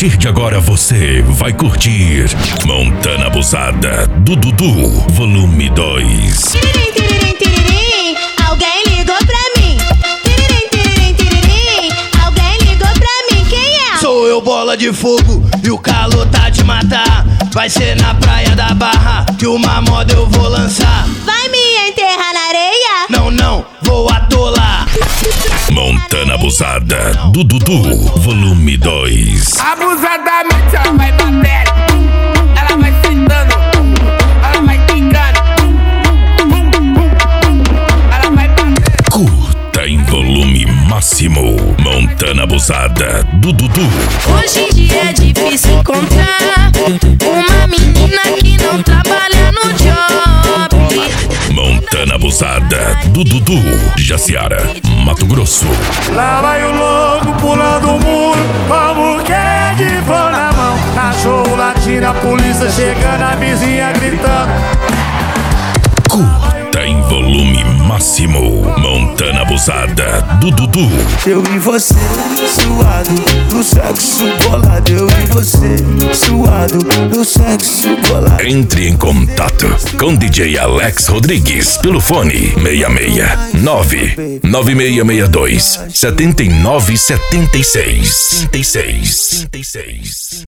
partir de agora você vai curtir Montana Abusada do Dudu, volume 2. Tiririm, tiririm, tiririm, alguém ligou pra mim. Tiririm, tiririm, tiririm, alguém ligou pra mim. Quem é? Sou eu, bola de fogo, e o calor tá de matar. Vai ser na praia da Barra que uma moda eu vou lançar. Vai me enterrar na areia? Não, não, vou atolar. Montana Abusada do Dudu, volume 2. Abusadamente ela vai bater, ela vai sentando, ela vai pingando, ela vai bater. Curta em volume máximo. Montana Abusada do Dudu. Hoje em dia é difícil encontrar uma menina que não trabalha no job. Montana Abusada do Dudu, Jaciara, Mato Grosso. Lá vai o louco pulando o muro, como que é de pão na mão. Cachorro latindo, a polícia chegando, a vizinha gritando. Curta em volume máximo. Montana Abusada do Dudu. Eu e você, suado, no sexo bolado. Eu e você, suado, no sexo bolado. Entre em contato com DJ Alex Rodrigues pelo fone 66 99662 7976.